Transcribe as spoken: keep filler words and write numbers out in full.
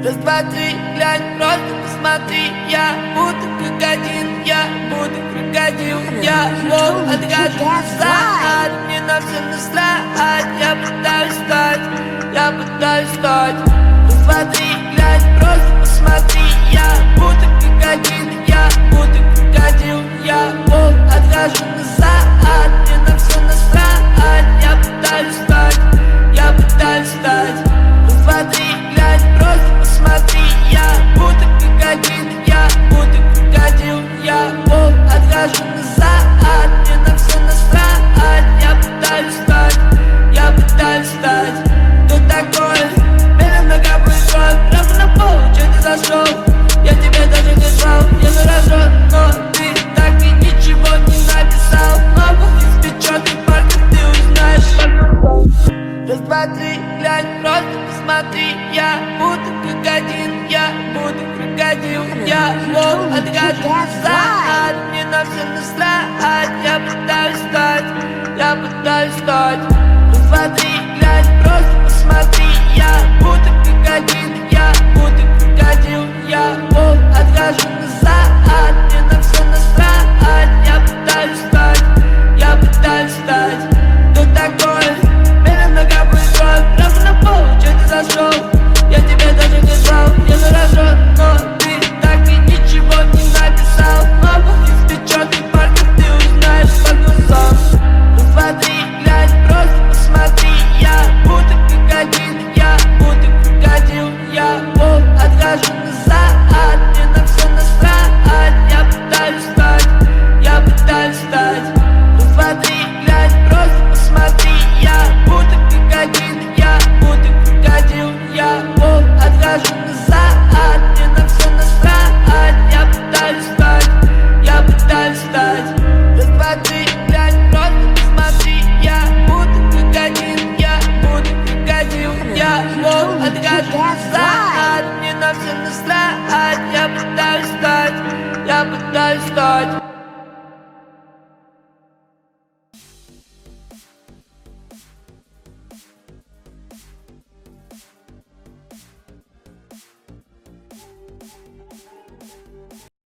Раз, два, три, глянь, просто посмотри. Я буду как один, я буду крокодил. Я волк, откажу назад, мне на все насрать. Я пытаюсь стать, я пытаюсь стать. Раз, два, три, глянь, просто посмотри. Я буду как один, я буду крокодил. Я волк, откажу назад, мне на все насрать. Я пытаюсь стать, я пытаюсь стать. Раз, два, три, глянь, просто посмотри. Я буду как один, я буду крокодил. Я волк, откажу назад, мне на все насрать. Я пытаюсь стать, я пытаюсь стать. Кто такой? Меня нога прыгает прямо на пол. Че ты зашел? Я тебе даже не звал. Я заражен, но ты так и ничего не написал. Много из печатных парков ты узнаешь. Раз, два, три, глянь, просто посмотри. Я буду как один, я буду крокодил. Я волк, откажу назад, мне на все насрать. Я пытаюсь стать, я пытаюсь стать. Раз, два, три, глянь, просто посмотри. Я буду как один, я буду крокодил. Я волк, откажу назад, мне на все насрать. Я пытаюсь стать, я пытаюсь стать. Кто такой? Меня нога прыгает прямо на пол. Че ты зашел? Я тебе даже не звал. Я заражен, но ты так и ничего не написал. Много из печатных парков ты узнаешь по глазам. Раз, два, три, глянь, просто посмотри. Я буду как один, я буду крокодил. Я волк, откажу назад, мне на все насрать. Я пытаюсь стать, я пытаюсь стать. Раз, два, три, глянь, просто посмотри. Я буду как один, я буду крокодил. Я волк, откажу назад, мне на все насрать. Я пытаюсь стать, я пытаюсь стать. Раз, два, три, глянь, просто посмотри. Я буду как один, я буду крокодил. Я волк, откажу назад, мне на все насрать. Я пытаюсь стать, я пытаюсь стать.